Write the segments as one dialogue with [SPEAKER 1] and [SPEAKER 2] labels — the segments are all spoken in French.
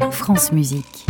[SPEAKER 1] France Musique.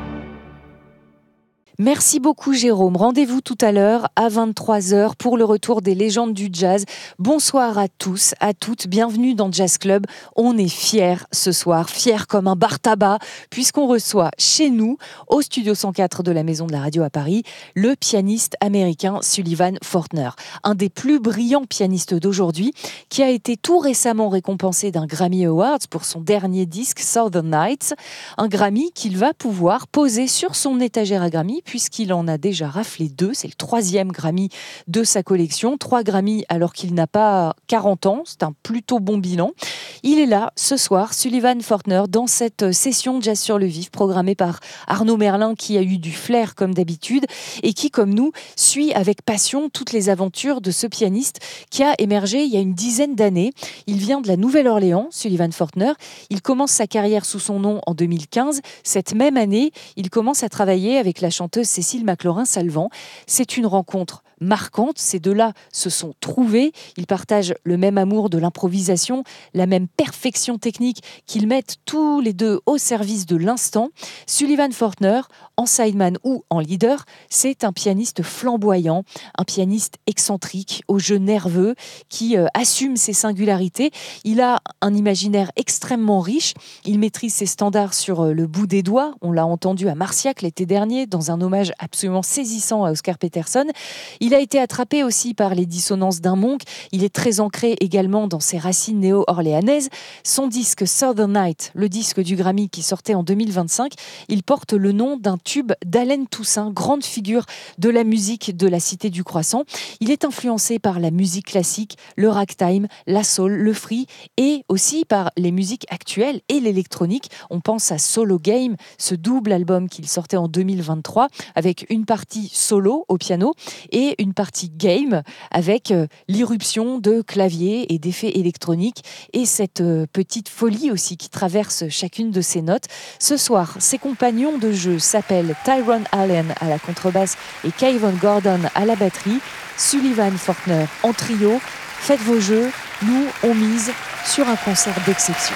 [SPEAKER 2] Merci beaucoup Jérôme. Rendez-vous tout à l'heure à 23h pour le retour des légendes du jazz. Bonsoir à tous, à toutes. Bienvenue dans Jazz Club. On est fiers ce soir, fiers comme un bar tabac, puisqu'on reçoit chez nous, au studio 104 de la Maison de la Radio à Paris, le pianiste américain Sullivan Fortner. Un des plus brillants pianistes d'aujourd'hui, qui a été tout récemment récompensé d'un Grammy Awards pour son dernier disque Southern Nights. Un Grammy qu'il va pouvoir poser sur son étagère à Grammy, puisqu'il en a déjà raflé 2. C'est le 3e Grammy de sa collection. 3 Grammys alors qu'il n'a pas 40 ans. C'est un plutôt bon bilan. Il est là ce soir, Sullivan Fortner, dans cette session Jazz sur le vif programmée par Arnaud Merlin, qui a eu du flair comme d'habitude et qui, comme nous, suit avec passion toutes les aventures de ce pianiste qui a émergé il y a une dizaine d'années. Il vient de la Nouvelle-Orléans, Sullivan Fortner. Il commence sa carrière sous son nom en 2015. Cette même année, il commence à travailler avec la chanteuse Cécile McLaurin-Salvant. C'est une rencontre marquante. Ces deux-là se sont trouvés. Ils partagent le même amour de l'improvisation, la même perfection technique qu'ils mettent tous les deux au service de l'instant. Sullivan Fortner, en sideman ou en leader, c'est un pianiste flamboyant, un pianiste excentrique, au jeu nerveux, qui assume ses singularités. Il a un imaginaire extrêmement riche. Il maîtrise ses standards sur le bout des doigts. On l'a entendu à Marciac l'été dernier, dans un hommage absolument saisissant à Oscar Peterson. Il a été attrapé aussi par les dissonances d'un monk. Il est très ancré également dans ses racines néo-orléanaises. Son disque Southern Night, le disque du Grammy qui sortait en 2025, il porte le nom d'un tube d'Allen Toussaint, grande figure de la musique de la Cité du Croissant. Il est influencé par la musique classique, le ragtime, la soul, le free et aussi par les musiques actuelles et l'électronique. On pense à Solo Game, ce double album qu'il sortait en 2023 avec une partie solo au piano et une partie game avec l'irruption de claviers et d'effets électroniques et cette petite folie aussi qui traverse chacune de ses notes. Ce soir, ses compagnons de jeu s'appellent Tyrone Allen à la contrebasse et Kayvon Gordon à la batterie. Sullivan Fortner en trio. Faites vos jeux, nous on mise sur un concert d'exception.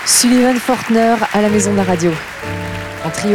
[SPEAKER 2] Sullivan Fortner à la Maison de la Radio, en trio.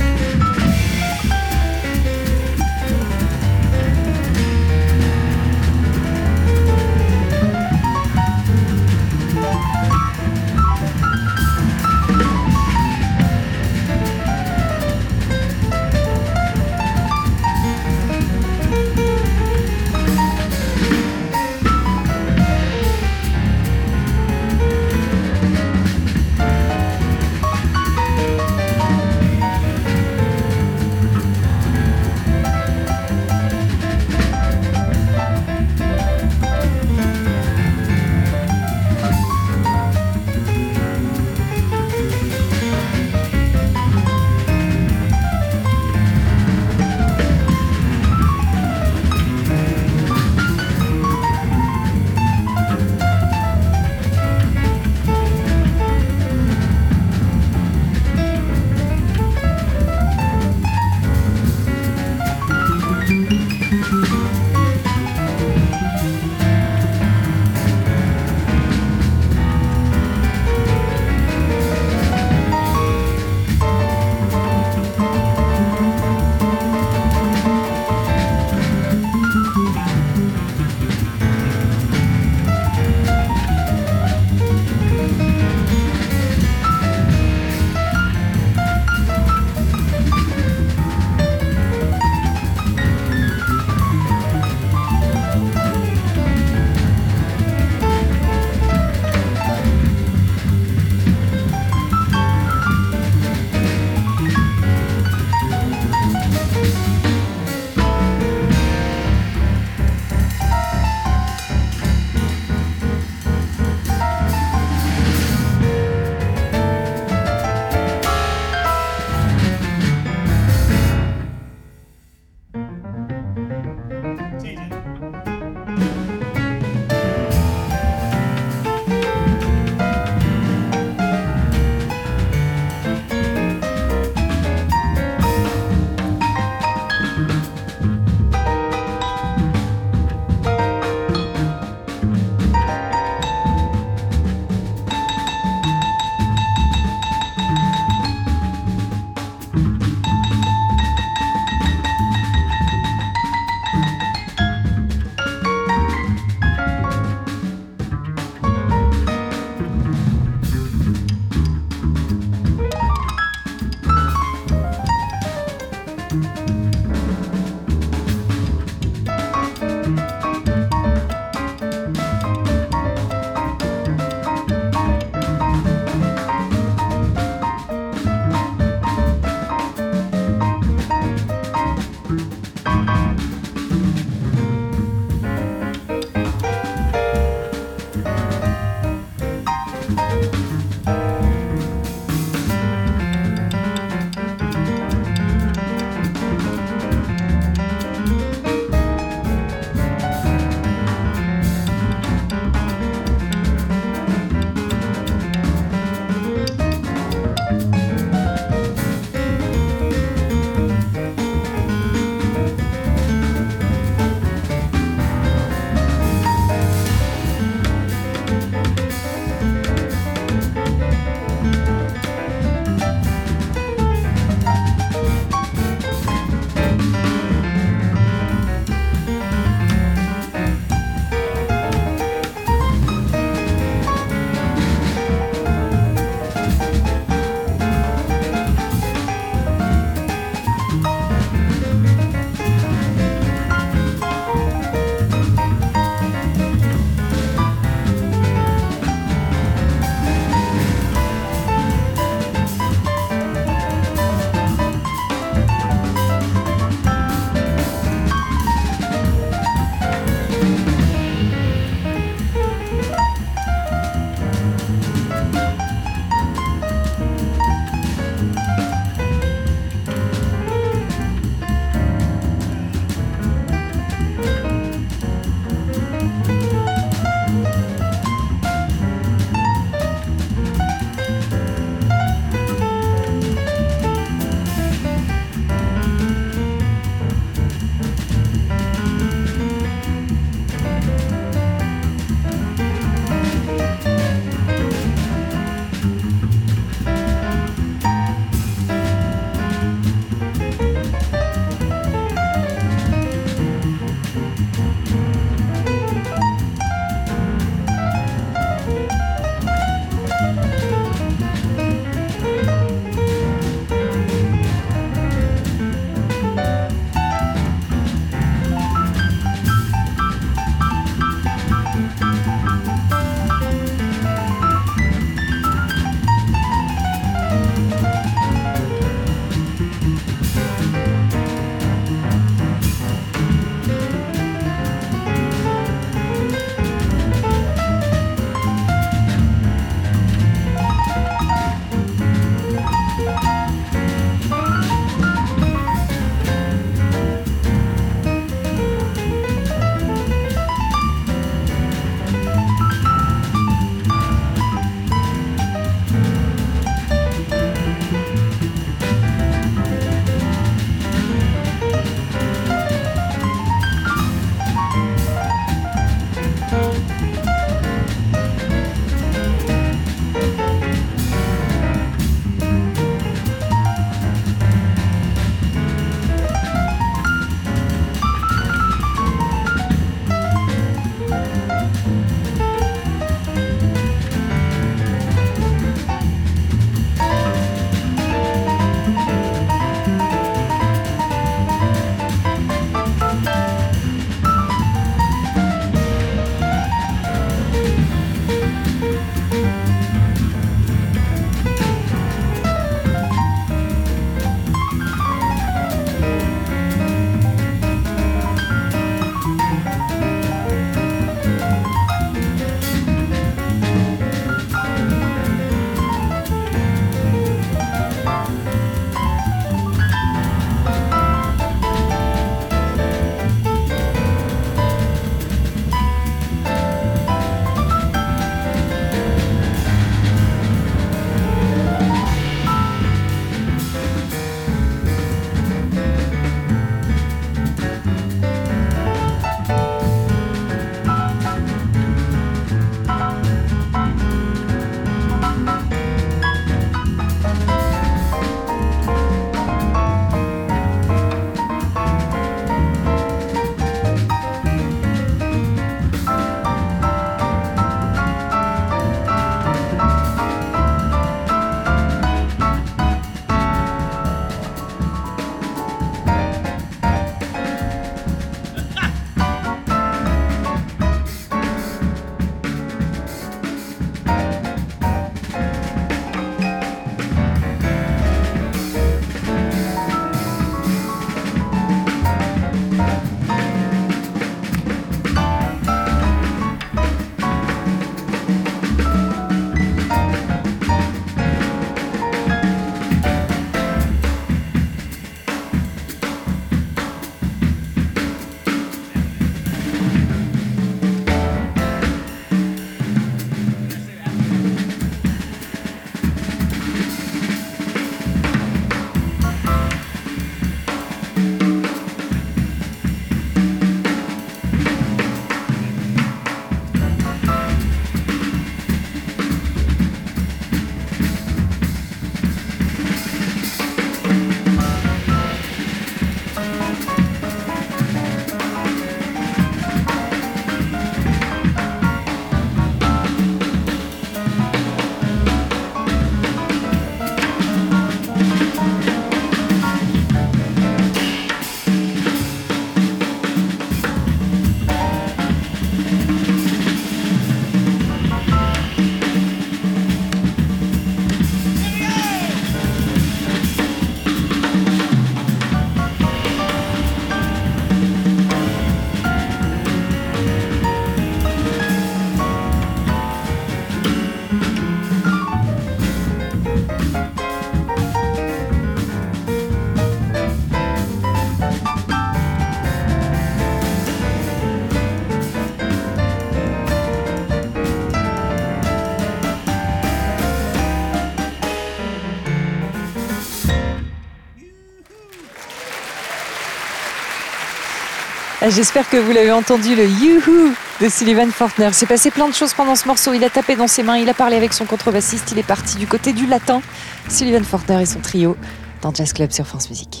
[SPEAKER 2] J'espère que vous l'avez entendu, le Youhou de Sullivan Fortner. Il s'est passé plein de choses pendant ce morceau. Il a tapé dans ses mains, il a parlé avec son contrebassiste, il est parti du côté du latin. Sullivan Fortner et son trio dans Jazz Club sur France Musique.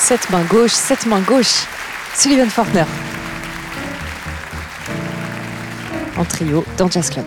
[SPEAKER 2] Cette main gauche, Sullivan Fortner. En trio dans Jazz Club.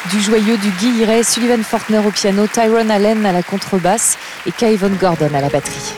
[SPEAKER 2] Du joyeux du Guy Hiret, Sullivan Fortner au piano, Tyrone Allen à la contrebasse et Kyvon Gordon à la batterie.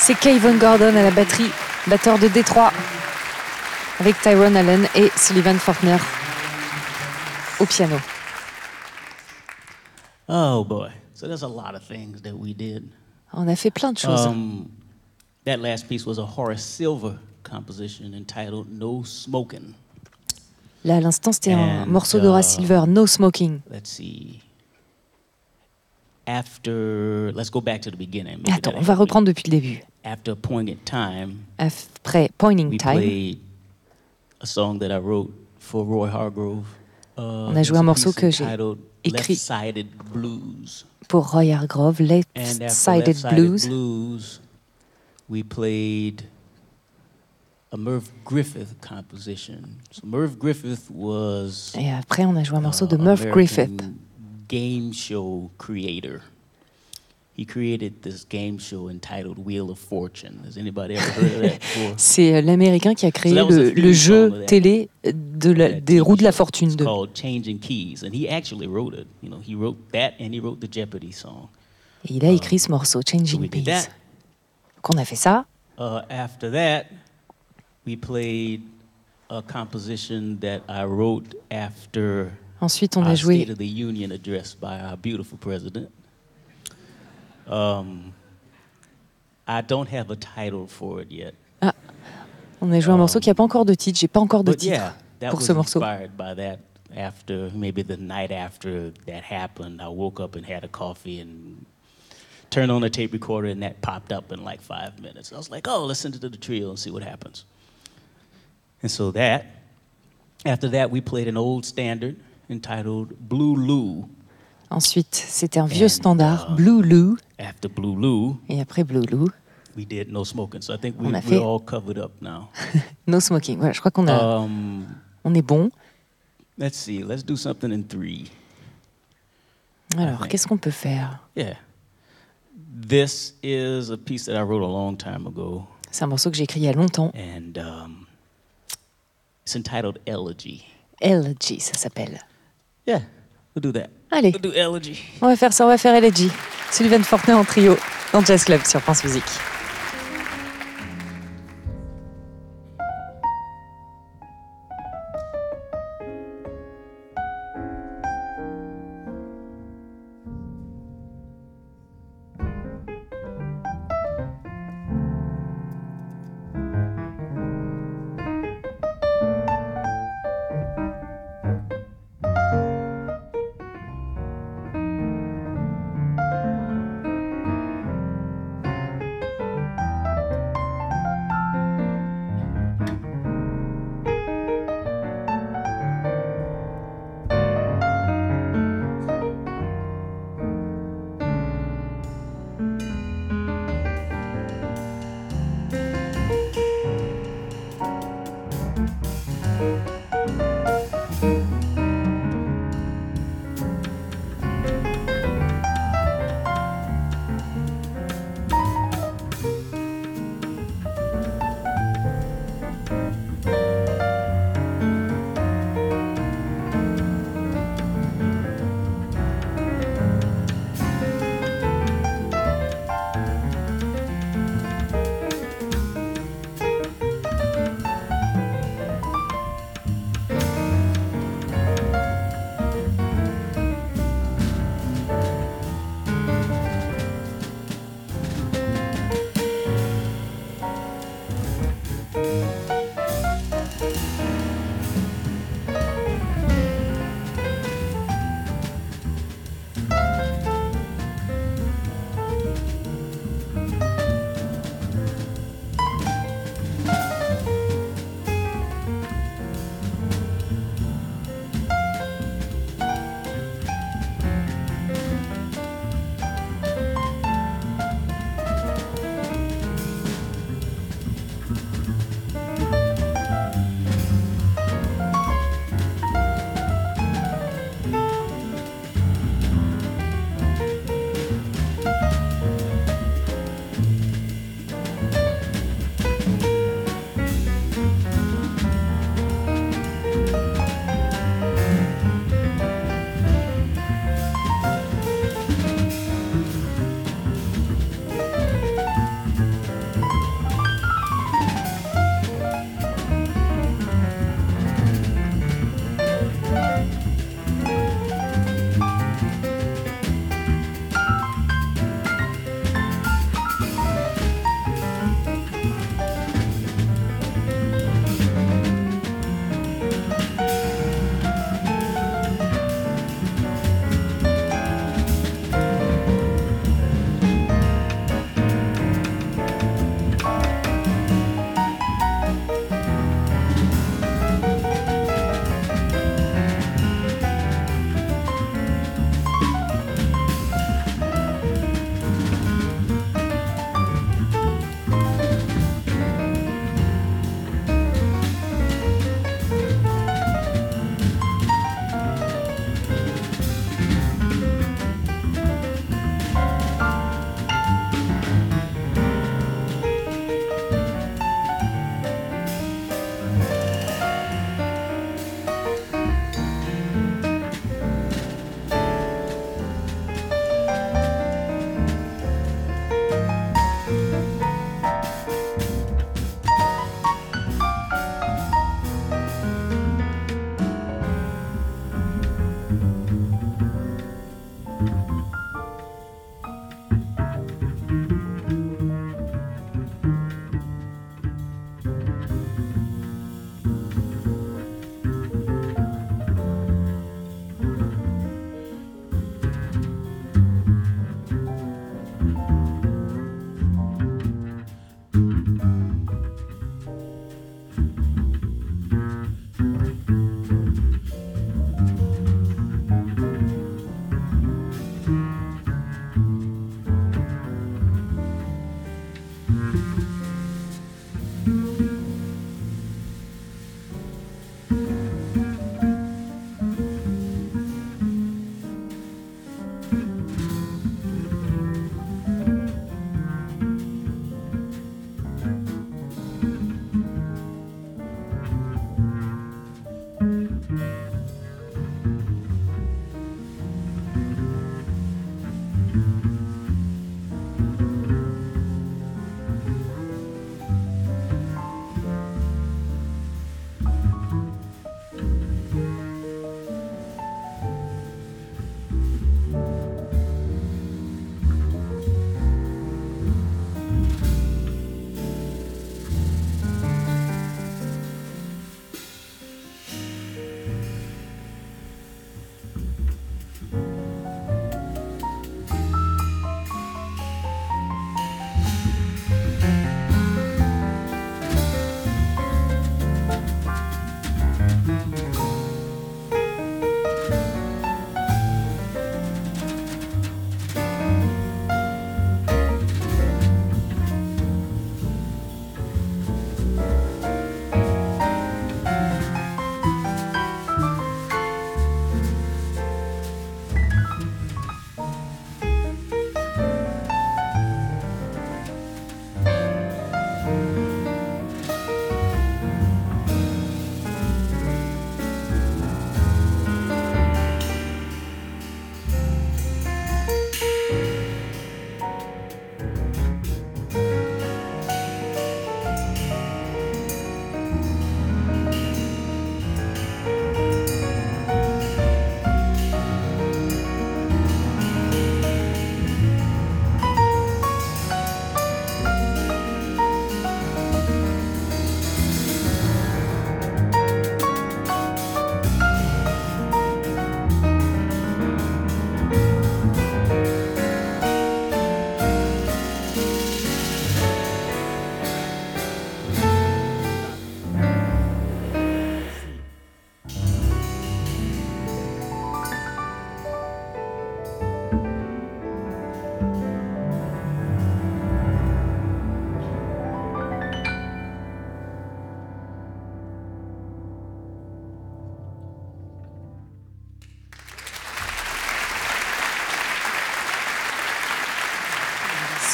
[SPEAKER 2] C'est Kayvon Gordon à la batterie, batteur de Détroit, avec Tyrone Allen et Sullivan Fortner au piano.
[SPEAKER 1] Oh boy, so there's a lot of things that we did.
[SPEAKER 2] On a fait plein de choses.
[SPEAKER 1] That last piece was a Horace Silver composition entitled No Smoking.
[SPEAKER 2] Là, à l'instant, c'était un morceau d'Horace Silver, No Smoking.
[SPEAKER 1] Let's see. Let's go back to the beginning.
[SPEAKER 2] Attends, on va reprendre depuis le début.
[SPEAKER 1] After Poignant Time,
[SPEAKER 2] après Pointing
[SPEAKER 1] we
[SPEAKER 2] Time,
[SPEAKER 1] played a song that I wrote for Roy Hargrove.
[SPEAKER 2] On a joué un morceau que j'ai écrit
[SPEAKER 1] Left-Sided Blues.
[SPEAKER 2] Pour Roy Hargrove, Left-Sided Blues.
[SPEAKER 1] We played a Merv Griffith composition. So Merv Griffith was
[SPEAKER 2] Et après, on a joué un morceau de Merv Griffith.
[SPEAKER 1] Game show creator. He created this game show entitled Wheel of Fortune. Has anybody ever heard of that before?
[SPEAKER 2] C'est l'Américain qui a créé le jeu télé des roues de la fortune.
[SPEAKER 1] It's called Changing Keys, and he actually wrote it. You know, he wrote that and he wrote the Jeopardy song.
[SPEAKER 2] Et il a écrit ce morceau, Changing Keys. Qu'on a fait ça.
[SPEAKER 1] After that, we played a composition that I wrote after
[SPEAKER 2] Ensuite, on a joué
[SPEAKER 1] State of the Union address by our beautiful president. I don't have a title for it yet.
[SPEAKER 2] Ah, on a joué un morceau qui n'a pas encore de titre. J'ai pas encore de titre pour ce morceau.
[SPEAKER 1] Inspired by that. After maybe the night after that happened, I woke up and had a coffee and turned on a tape recorder, and that popped up in like 5 minutes. I was like, oh, listen to the trio and see what happens. And so after that, we played an old standard entitled Blue Lou.
[SPEAKER 2] Ensuite, c'était un vieux standard, Blue Lou.
[SPEAKER 1] After Blue Lou,
[SPEAKER 2] et après Blue Lou,
[SPEAKER 1] we did No Smoking. So I think we're all covered up now.
[SPEAKER 2] No Smoking. Voilà, je crois qu'on a, on est bon.
[SPEAKER 1] Let's see. Let's do something in 3.
[SPEAKER 2] Alors, qu'est-ce qu'on peut faire?
[SPEAKER 1] Yeah. This is a piece that I wrote a long time ago.
[SPEAKER 2] C'est un morceau que j'ai écrit il y a longtemps.
[SPEAKER 1] And it's entitled Elegy.
[SPEAKER 2] Elegy, ça s'appelle.
[SPEAKER 1] Yeah, we'll do that.
[SPEAKER 2] Allez,
[SPEAKER 1] we'll do Elegy.
[SPEAKER 2] On va faire ça, on va faire Elegy. Sullivan Fortner en trio dans Jazz Club sur France Musique.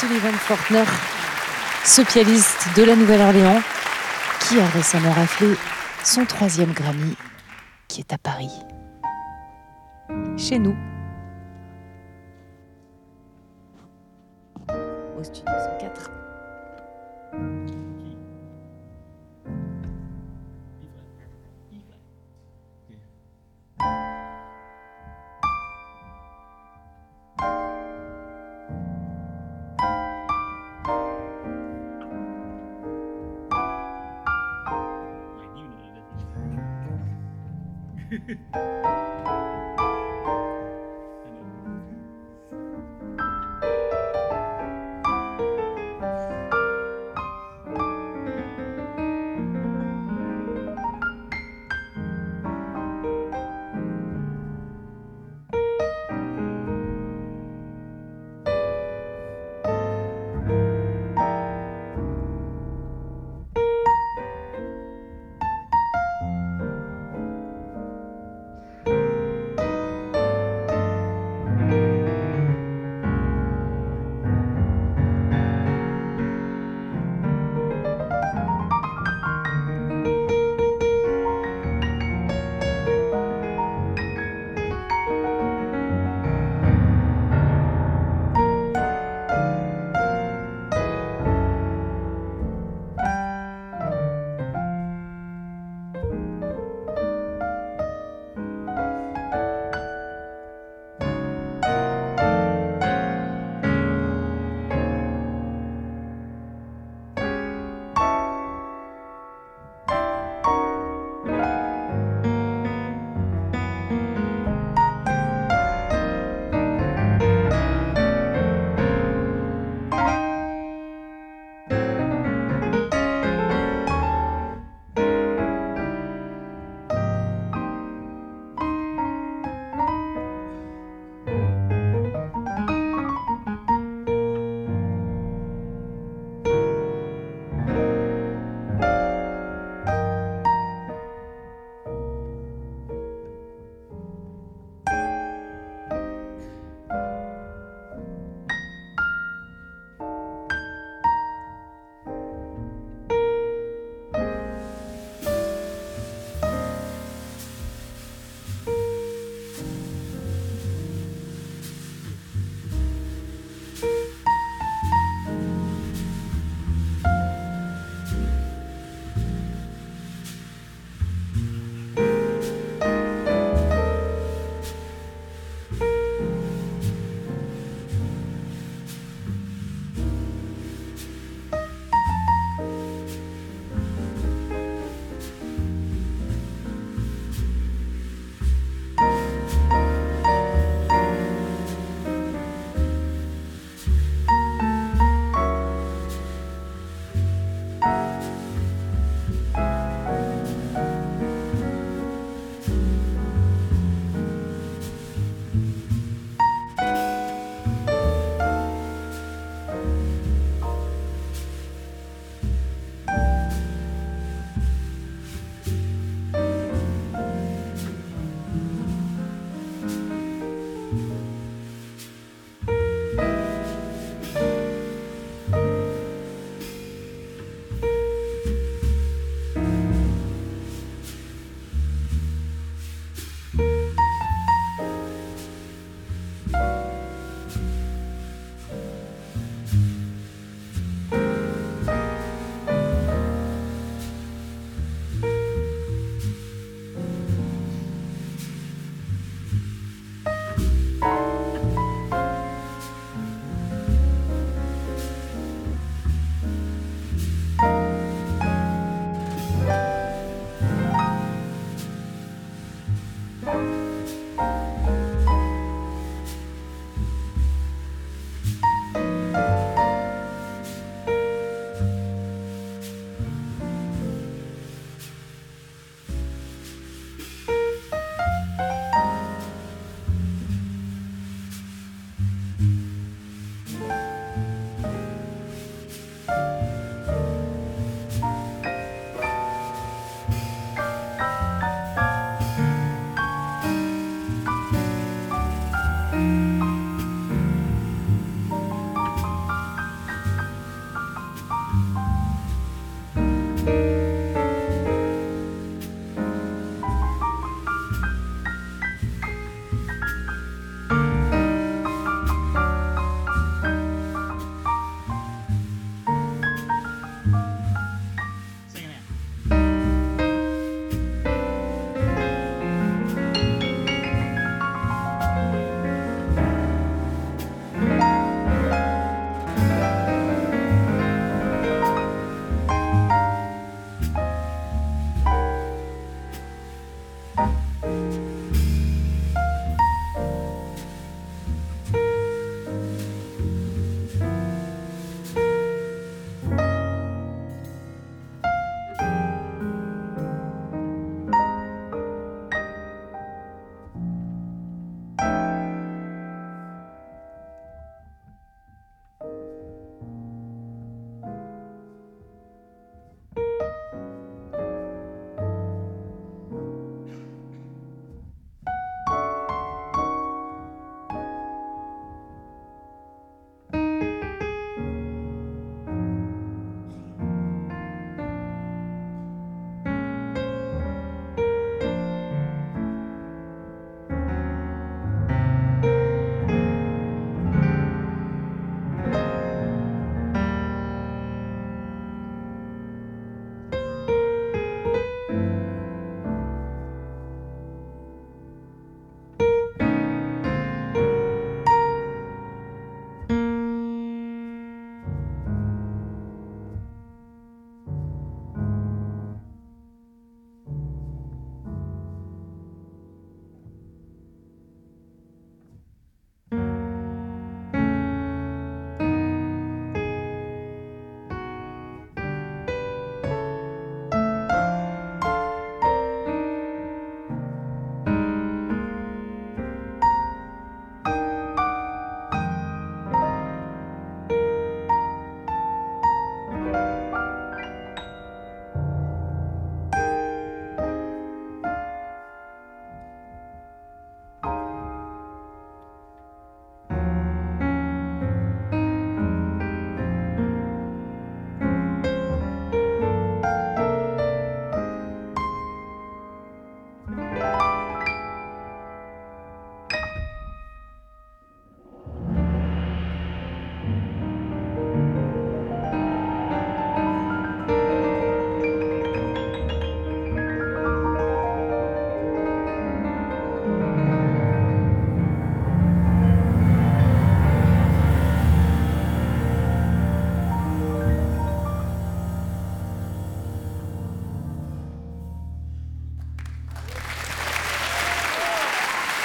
[SPEAKER 2] Sullivan Fortner, ce pianiste de la Nouvelle-Orléans qui a récemment raflé son 3e Grammy, qui est à Paris, chez nous, au studio 104.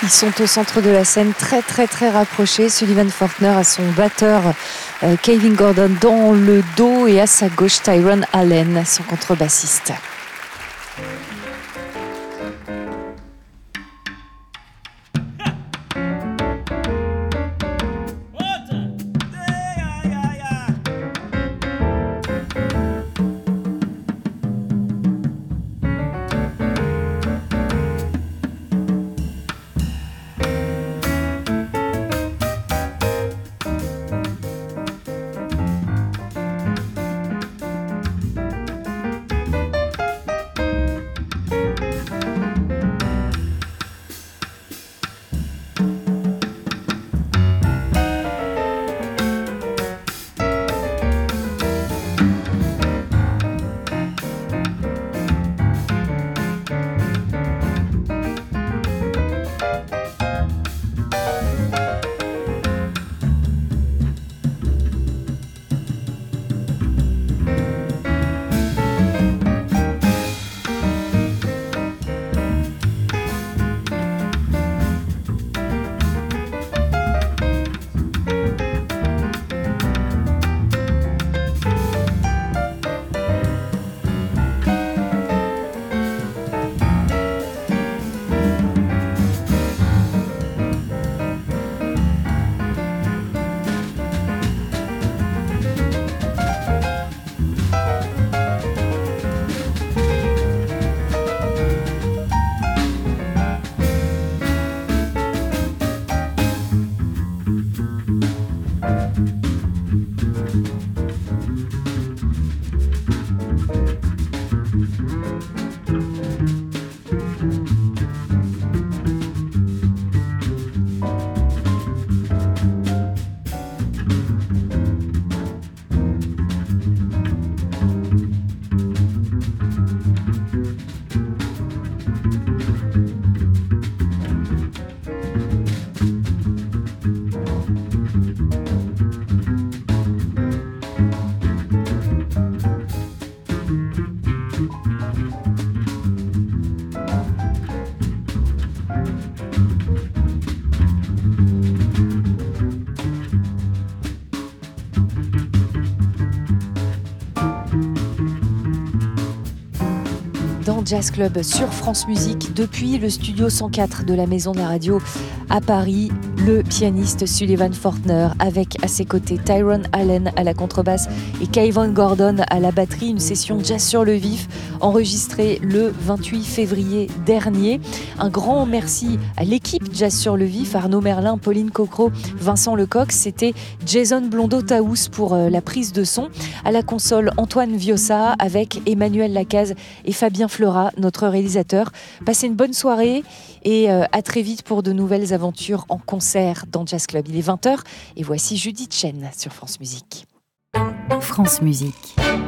[SPEAKER 2] Ils sont au centre de la scène, très très très rapprochés. Sullivan Fortner a son batteur Kevin Gordon dans le dos et à sa gauche Tyrone Allen, son contrebassiste. Dans Jazz Club sur France Musique, depuis le studio 104 de la Maison de la Radio à Paris, le pianiste Sullivan Fortner avec à ses côtés Tyrone Allen à la contrebasse et Kevin Gordon à la batterie. Une session Jazz sur le vif enregistrée le 28 février dernier. Un grand merci à l'équipe Jazz sur le vif, Arnaud Merlin, Pauline Cocro, Vincent Lecoq. C'était Jason Blondeau-Taous pour la prise de son. À la console, Antoine Viossa avec Emmanuel Lacaze et Fabien Fleurat, notre réalisateur. Passez une bonne soirée et à très vite pour de nouvelles aventures en concert dans Jazz Club. Il est 20h et voici Judith Chen sur France Musique.
[SPEAKER 3] France Musique.